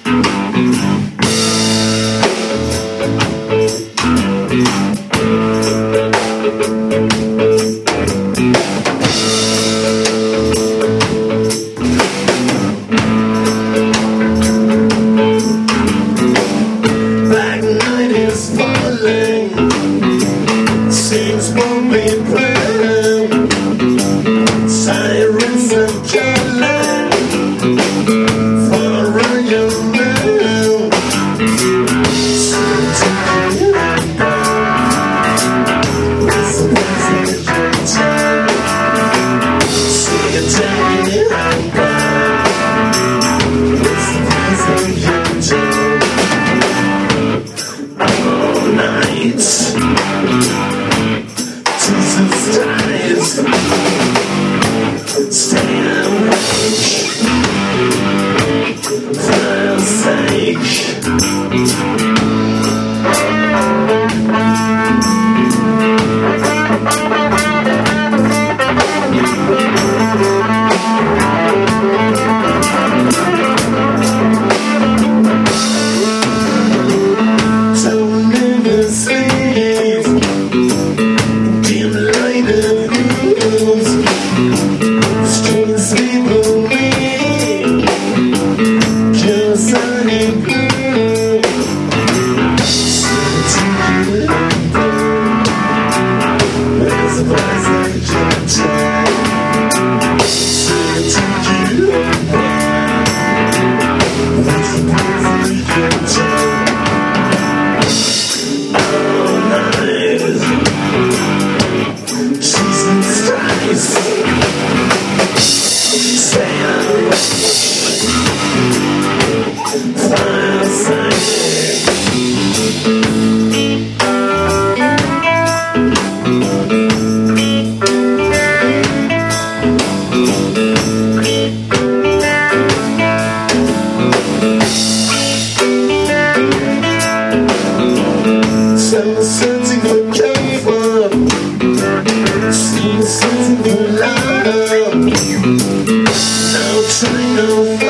Black night is falling, sings won't be playing, sirens are calling for a young man. So take it down, it's a wasted time. So you take it down, it's a wasted time. All night, Jesus dies. Stay awake for your sake. Don't never sleep, dim lighted rooms, streets people me, just sunny blue. So take it down, there's a place like your time. So take it down, there's a place like your time. All night, Jesus Christ, stay awake for your sake. Some searching for comfort, some searching for love. No time, no